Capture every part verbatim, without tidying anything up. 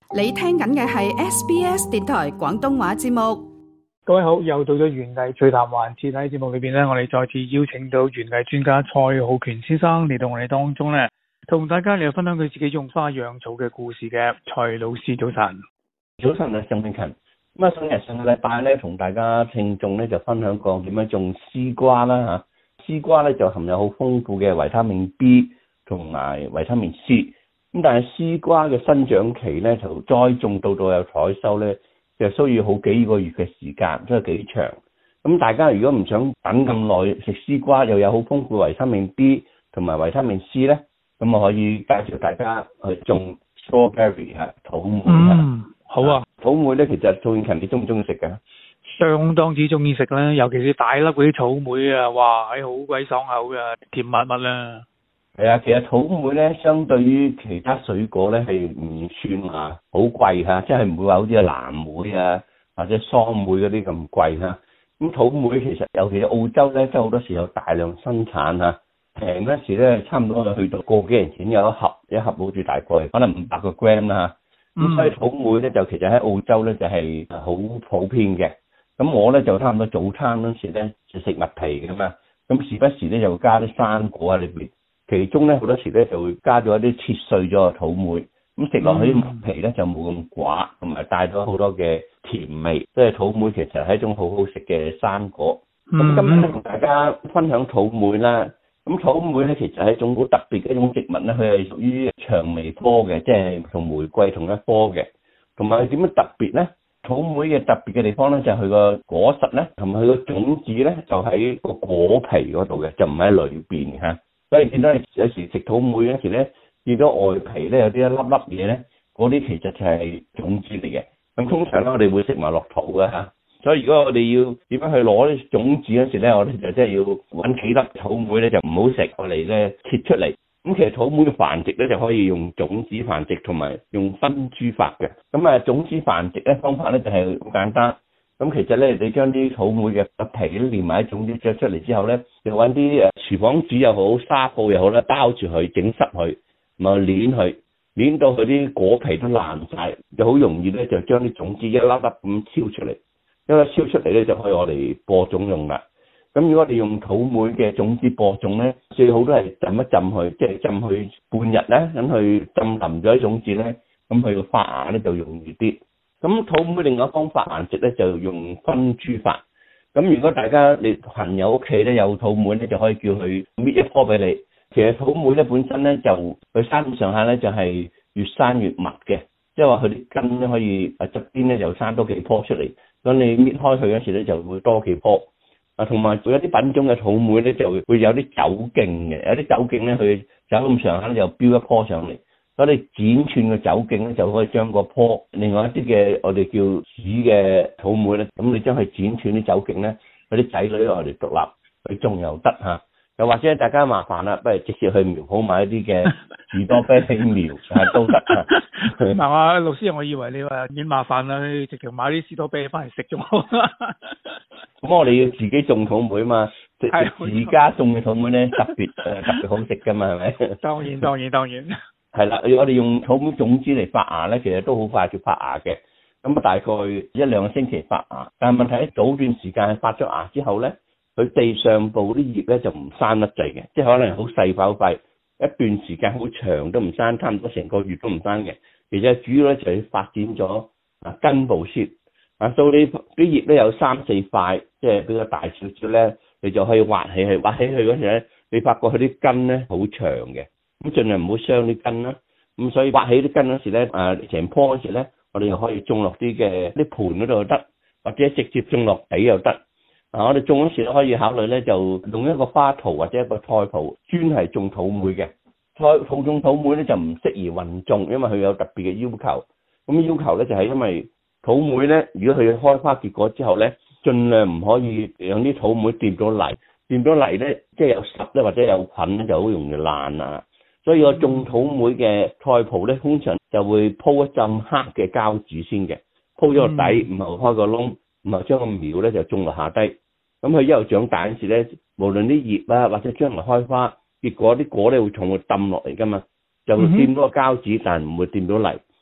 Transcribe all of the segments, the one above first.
你聽緊嘅係 S B S 電台廣東話節目。 各位好，又到咗園藝趣談環節。喺節目裏邊咧，我哋再次邀請到園藝專家蔡浩權先生嚟到我哋當中咧，同大家嚟分享佢自己種花養草嘅故事嘅。蔡老師早晨。 早晨啊，鄭永勤。咁啊，上日上個禮拜咧，同大家聽眾咧就分享過點樣種絲瓜啦嚇。絲瓜咧就含有好豐富嘅維他命 B 同埋維他命 C。咁但係絲瓜嘅生長期咧，就栽種到到有採收咧，就需要好幾個月嘅時間，真係幾長。咁大家如果唔想等咁耐食絲瓜，又有好豐富維他命 B 同埋維他命 C 咧，咁我可以介紹大家去種 strawberry 嚇，土莓。 嗯，好啊。 土莓咧，其實蔡永勤你中唔中意食㗎？ 相當之中意食啦，尤其是大粒嗰啲草莓啊，哇，係好鬼爽口㗎，甜蜜蜜啦。 係啊，其實土莓咧，相對於其他水果咧，係唔算話好貴嚇，即係唔會話好似藍莓啊或者桑莓嗰啲咁貴嚇。咁土莓其實尤其是澳洲咧，即係好多時候大量生產嚇，平嗰時咧差唔多去到個幾銀錢有一盒，一盒好似大概可能五百個 gram 啦嚇。咁、嗯、所以土莓咧就其實喺澳洲咧就係好普遍嘅。咁我咧就差唔多早餐嗰時咧就食麥皮㗎嘛，咁時不時咧就會加啲生果喺裏邊。其中咧好多時咧就會加咗一啲切碎咗嘅土莓，咁食落去啲麥皮咧就冇咁寡，同埋帶咗好多嘅甜味。即係土莓其實係一種好好食嘅生果。咁、嗯、今日咧同大家分享土莓啦。咁土莓咧其實係一種好特別嘅一種植物咧，佢係屬於薔薇科嘅，即係同玫瑰同一科嘅。同埋佢點樣特別咧？土莓嘅特別嘅地方咧就係佢個果實咧，同埋佢個種子咧就喺個果皮嗰度嘅，就唔喺裏邊嚇。所以見到有時食土莓嗰時咧，見到外皮咧有啲一粒粒嘢咧，嗰啲其實就係種子嚟嘅。咁通常咧我哋會食埋落肚嘅嚇。所以如果我哋要點樣去攞啲種子嗰時咧，我哋就真係要揾幾粒土莓咧就唔好食，我哋咧切出嚟。咁其實土莓嘅繁殖咧就可以用種子繁殖同埋用分株法嘅。咁啊種子繁殖咧方法咧就係好簡單。咁其實咧，你將啲土莓嘅皮都連埋啲種子著出嚟之後咧，就揾啲誒廚房紙又好、紗布又好咧，包住佢，整濕佢，咪攣佢，攣到佢啲果皮都爛晒，就好容易咧就將啲種子一粒粒咁挑出嚟，一粒挑出嚟咧就可以我哋播種用啦。咁如果你用土莓嘅種子播種咧，最好都係浸一浸佢，即係浸佢半日咧，等佢浸腍咗啲種子咧，咁佢個發芽咧就容易啲。咁土莓另外一個方法繁殖咧就用分株法。咁如果大家你朋友屋企咧有土莓咧，就可以叫佢搣一棵俾你。其實土莓咧本身咧就佢生上下咧就係越生越密嘅，即係話佢啲根咧可以啊側邊咧就生多幾棵出嚟。咁你搣開佢嗰時咧就會多幾棵。啊，同埋有啲品種嘅土莓咧就會有啲酒莖嘅，有啲酒莖咧佢走咁上下咧就標一棵上嚟。我哋剪斷個酒莖咧，就可以將個棵，另外一啲嘅我哋叫紫嘅土莓咧，咁你將佢剪斷啲酒莖咧，嗰啲仔女我哋獨立去種又得嚇。又或者大家麻煩啦，不如直接去苗鋪買一啲嘅士多啤梨苗啊都得嚇。 嗱啊，老師，我以為你話嫌麻煩啦，你直接買啲士多啤梨翻嚟食仲好。 咁我哋要自己種土莓嘛，自家種嘅土莓咧特別誒特別好食噶嘛，係咪？ 當然當然當然。 係啦，我哋用土莓種子嚟發芽咧，其實都好快就發芽嘅。咁大概一兩個星期發芽，但係問題喺早段時間發咗芽之後咧，佢地上部啲葉咧就唔生得滯嘅，即係可能好細塊好快，一段時間好長都唔生，差唔多成個月都唔生嘅。其實主要咧就係發展咗啊根部先啊，到你啲葉咧有三四塊，即係比較大少少咧，你就可以挖起去，挖起去嗰時咧，你發覺佢啲根咧好長嘅。咁盡量唔好傷啲根啦，咁所以挖起啲根嗰時咧，誒成棵嗰時咧，我哋又可以種落啲嘅啲盤嗰度又得，或者直接種落地又得。啊，我哋種嗰時都可以考慮咧，就用一個花槽或者一個菜圃，專係種土莓嘅。菜圃種土莓咧就唔適宜混種，因為佢有特別嘅要求。咁要求咧就係因為土莓咧，如果佢開花結果之後咧，盡量唔可以讓啲土莓掂到泥，掂到泥咧，即係有濕咧或者有菌咧，就好容易爛啊。所以我種土莓嘅菜圃咧，通常就會鋪一浸黑嘅膠紙先嘅，鋪咗個底，然後開個窿，然後將個苗咧就種落下低。咁佢一路長大嗰時咧，無論啲葉啊或者將來開花，結果啲果咧會從佢抌落嚟噶嘛，就會掂到個膠紙，但係唔會掂到泥。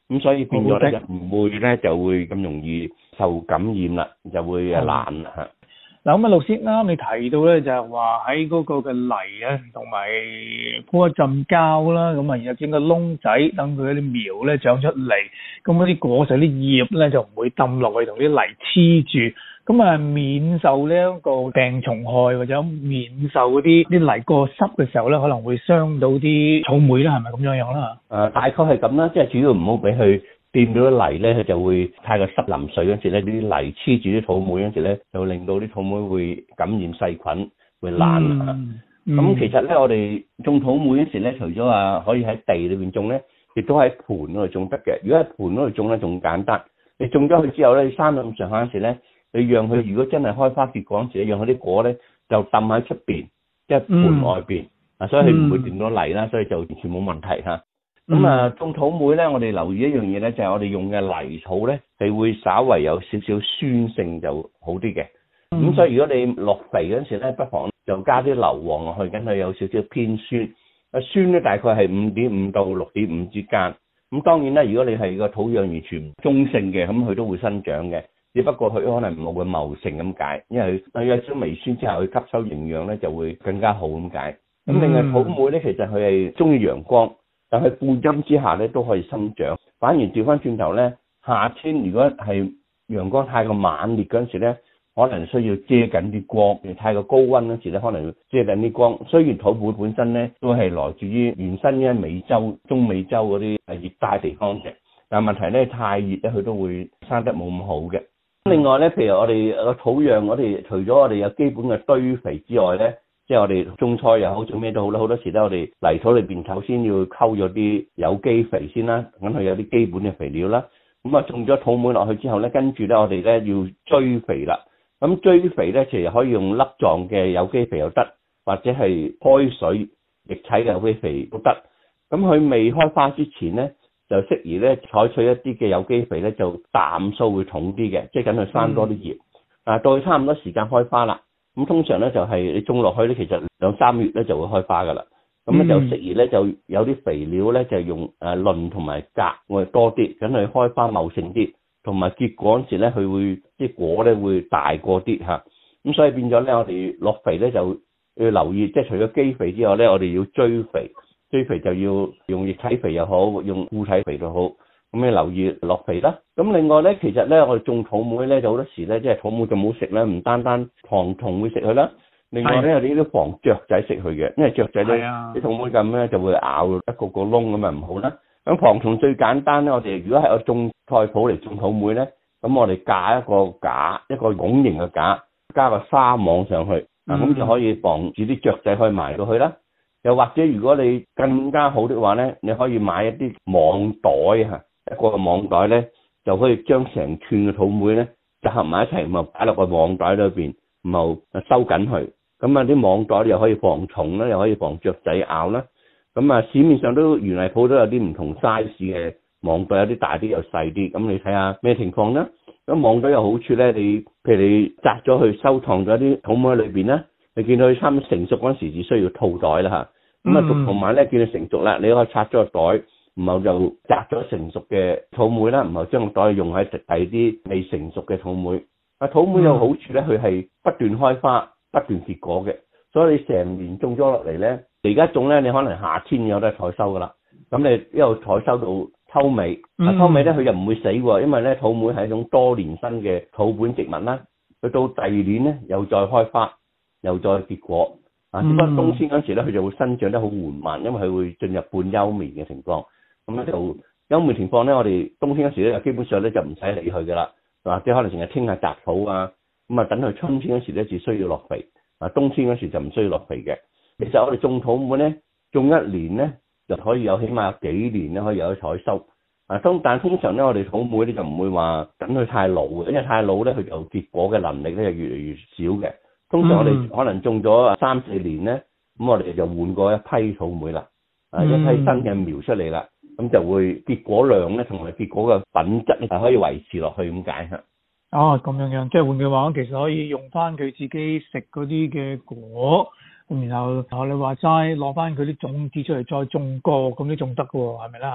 咁所以變咗咧就唔會咧就會咁容易受感染啦，就會誒爛啦嚇。 嗱咁啊，陸師啱你提到咧就係話喺嗰個嘅泥啊，同埋鋪一浸膠啦，咁啊然後整個窿仔，等佢啲苗咧長出嚟，咁嗰啲果實啲葉咧就唔會抌落去同啲泥黐住，咁啊免受呢一個病蟲害或者免受嗰啲啲泥過濕嘅時候咧可能會傷到啲草莓啦，係咪咁樣樣啦？誒、 呃，大概係咁啦，即係主要唔好俾佢掂到啲泥咧，佢就會太過濕淋水嗰時咧，啲泥黐住啲土莓嗰時咧，就會令到啲土莓會感染細菌，會爛啊。咁、嗯嗯、其實咧，我哋種土莓嗰時咧，除咗話可以喺地裏邊種咧，亦都喺盤嗰度種得嘅。如果喺盤嗰度種咧，仲簡單。你種咗佢之後咧，生到咁上下嗰時咧，你讓佢如果真係開花結果嗰時，讓佢啲果咧就抌喺出邊，即係盤外邊啊，所以佢唔會掂到泥啦，所以就完全冇問題嚇。咁、嗯、啊，種土莓咧，我哋留意一樣嘢咧，就係、是、我哋用嘅泥土咧，係會稍為有少少酸性就好啲嘅。咁、嗯、所以如果你落肥嗰陣時咧，不妨就加啲硫磺落去，梗係有少少偏酸。啊，酸咧大概係五點五到六點五之間。咁當然啦，如果你係個土壤完全中性嘅，咁佢都會生長嘅。只不過佢可能冇咁茂盛咁解，因為佢有少微酸之後，佢吸收營養咧就會更加好咁解。咁另外土莓咧，其實佢係中意陽光。但係半陰之下咧都可以生長，反而調翻轉頭咧，夏天如果係陽光太過猛烈嗰陣時咧，可能需要遮緊啲光；太過高溫嗰時咧，可能要遮緊啲光。雖然土莓本身咧都係來自於原生嘅美洲、中美洲嗰啲係熱帶地方嘅，但係問題咧太熱咧，佢都會生得冇咁好嘅。另外咧，譬如我哋個土壤，我哋除咗我哋有基本嘅堆肥之外咧，即係我哋種菜又好，做咩都好啦，好多時咧我哋泥土裏邊首先要溝咗啲有機肥先啦，咁佢有啲基本嘅肥料啦。咁啊種咗土莓落去之後咧，跟住咧我哋咧要追肥啦。咁追肥咧其實可以用粒狀嘅有機肥又得，或者係開水液體嘅有機肥都得。咁佢未開花之前咧，就適宜咧採取一啲嘅有機肥咧，就擔數會重啲嘅，即係等佢生多啲葉。啊、嗯，到佢差唔多時間開花啦。咁通常咧就係你種落去咧，其實兩三月咧就會開花噶啦。咁咧就適宜咧就有啲肥料咧就用誒磷同埋鉀，我哋多啲，等佢開花茂盛啲，同埋結果嗰時咧佢會啲果咧會大過啲嚇。咁所以變咗咧，我哋落肥咧就要留意，即係除咗基肥之外咧，我哋要追肥，追肥就要用液體肥又好，用固體肥都好。咁你留意落肥啦。咁另外咧，其實咧我哋種土莓咧，就好多時咧，即係土莓就冇食咧，唔單單蝗蟲會食佢啦。另外咧，有啲都防雀仔食佢嘅，因為雀仔咧啲土莓咁咧就會咬一個個窿咁啊，唔好啦。咁蝗蟲最簡單咧，我哋如果係我種菜圃嚟種土莓咧，咁我哋架一個架，一個拱形嘅架，加個沙網上去，啊咁、嗯、就可以防止啲雀仔可以埋到去啦。又或者如果你更加好的話咧，你可以買一啲網袋嚇。一個網袋咧，就可以將成串嘅土莓咧集合埋一齊，咁啊擺落個網袋裏邊，然後收緊佢。咁啊啲網袋又可以防蟲啦，又可以防雀仔咬啦。咁啊市面上都園藝鋪都有啲唔同 size 嘅網袋，有啲大啲，有細啲。咁你睇下咩情況啦。咁網袋有好處咧，你譬如你摘咗去收藏咗啲土莓喺裏邊咧，你見到佢差唔多成熟嗰陣時，只需要套袋啦嚇。咁啊同埋咧，見到成熟啦，你可以拆咗個袋。然後就摘咗成熟嘅土莓啦，然後將個袋用喺第啲未成熟嘅土莓。啊，土莓有好處咧，佢係不斷開花、不斷結果嘅，所以你成年種咗落嚟咧，你而家種咧，你可能夏天有得採收噶啦。咁你一路採收到秋尾，啊秋尾咧佢又唔會死喎，因為咧土莓係一種多年生嘅土本植物啦。佢到第二年咧又再開花，又再結果。啊，只不過冬天嗰時咧佢就會生長得好緩慢，因為佢會進入半休眠嘅情況。咁咧就休眠情況咧，我哋冬天嗰時咧，基本上咧就唔使理佢噶啦，或者可能成日清下雜草啊，咁啊等佢春天嗰時咧，只需要落肥，啊冬天嗰時就唔需要落肥嘅。其實我哋種土莓咧，種一年咧就可以有起碼有幾年咧可以有得採收。啊，通但係通常咧，我哋土莓咧就唔會話等佢太老嘅，因為太老咧佢就結果嘅能力咧就越嚟越少嘅。通常我哋可能種咗三四年咧，咁我哋就換過一批土莓啦，啊一批新嘅苗出嚟啦。咁就會結果量咧，同埋結果嘅品質咧，係可以維持落去咁解嚇。 哦，咁樣樣，即係換句話，其實可以用翻佢自己食嗰啲嘅果，咁然後學你話齋攞翻佢啲種子出嚟再種過，咁都仲得嘅喎，係咪啦嚇？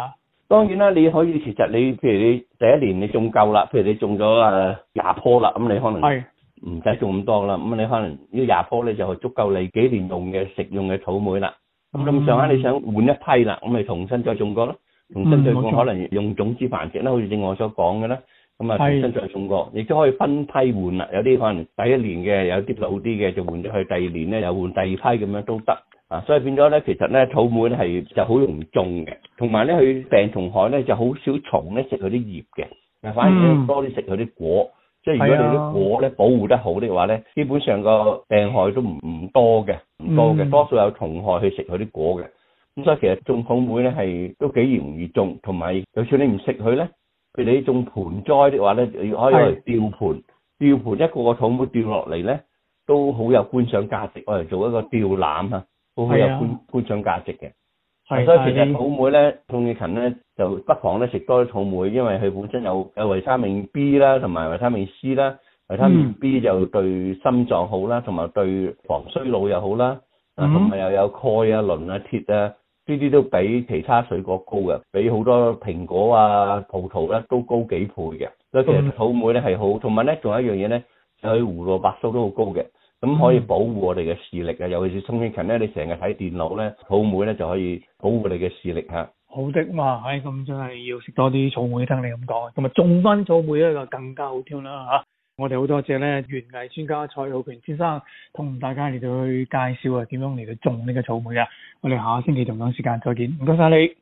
當然啦，你可以其實你譬如你第一年你種夠啦，譬如你種咗誒廿棵啦，咁你可能係唔使種咁多啦，咁你可能呢廿棵咧就足夠你幾年用嘅食用嘅草莓啦。咁咁上下你想換一批啦，咁你重新再種過啦，重新再種、嗯、可能用種子繁殖啦，好似正我所講嘅啦。咁啊重新再種過，亦都可以分批換啦。有啲可能第一年嘅有啲老啲嘅就換咗去，第二年咧又換第二批咁樣都得。啊，所以變咗咧，其實咧草莓咧係就好容易種嘅，同埋咧佢病蟲害咧就好少蟲咧食佢啲葉嘅，反而咧多啲食佢啲果。嗯、即係如果你啲果咧保護得好嘅話咧，基本上個病害都唔唔多嘅，唔多嘅，嗯、多數有蟲害去食佢啲果嘅。咁所以其實種草莓咧係都幾容易種，同埋就算你唔食佢咧，譬如你種盆栽嘅話咧，可以嚟吊盆，吊盆一個個草莓掉落嚟咧，都好有觀賞價值，我嚟做一個吊籃啊。都好有觀觀賞價值嘅，所以其實草莓咧，宋慶勤咧就不妨咧食多啲草莓，因為佢本身有有維他命 B 啦，同埋維他命 C 啦。維他命 B 就對心臟好啦，同埋對防衰老又好啦，啊同埋又有鈣啊、磷啊、鐵啊，呢啲都比其他水果高嘅，比好多蘋果啊、葡萄咧都高幾倍嘅。所以其實草莓咧係好，同埋咧仲有一樣嘢咧，佢胡蘿蔔素都好高嘅。咁可以保護我哋嘅視力啊，尤其是宋慶勤咧，你成日睇電腦咧，草莓咧就可以保護你嘅視力嚇。 好的嘛，唉，咁真係要食多啲草莓，聽你咁講，咁啊種翻草莓咧就更加好添啦嚇。我哋好多謝咧園藝專家蔡浩權先生同大家嚟到去介紹啊點樣嚟到種呢個草莓啊。我哋下星期同樣時間再見，唔該晒你。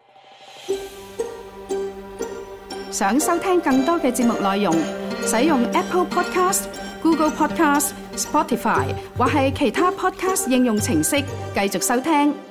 想收聽更多嘅節目內容，使用 Apple Podcast、Google Podcast、Spotify 或係其他 Podcast 應用程式繼續收聽。